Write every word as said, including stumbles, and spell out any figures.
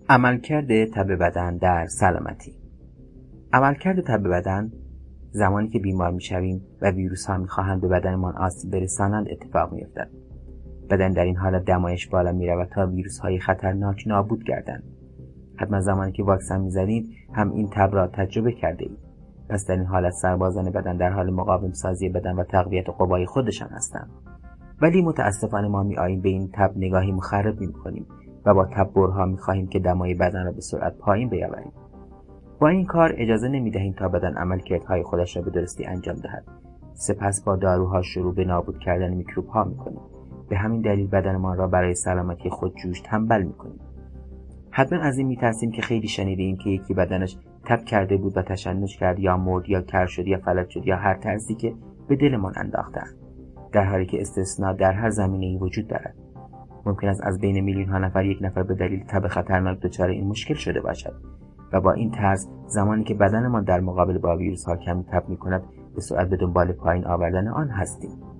عملکرد تب بدن در سلامتی. عملکرد تب بدن زمانی که بیمار میشویم و ویروس ها میخواهند به بدنمان آسیب برسانند اتفاق میافتد. بدن در این حالت دمایش بالا میرود تا ویروس های خطرناک نابود گردند. حتما زمانی که واکسن میزنید هم این تب را تجربه کرده اید. پس در این حالت سربازان بدن در حال مقاوم سازی بدن و تقویت قوای خودشان هستند. ولی متاسفانه ما میآییم به این تب نگاهی مخرب میکنیم و با تب برها میخواهیم که دمای بدن را به سرعت پایین بیاوریم. با این کار اجازه نمیدهیم تا بدن عملکردهای خودش را به درستی انجام دهد. سپس با داروها شروع به نابود کردن میکروب ها میکنیم. به همین دلیل بدنمان را برای سلامتی خود جوش تنبل میکنیم. حتما از این میترسیم که خیلی شنیدیم که یکی بدنش تب کرده بود و تشنج کرد یا مرد یا کر شد یا فلج شد یا هر طرزی که به دلمان انداختند، در حالی که استثناء در هر زمینه‌ای وجود دارد. ممکن است از بین میلیون ها نفر یک نفر به دلیل تب خطرناک دچار این مشکل شده باشد و با این طرز زمانی که بدنمان در مقابل با ویروس ها کمی تب می‌کند به سرعت به دنبال پایین آوردن آن هستیم.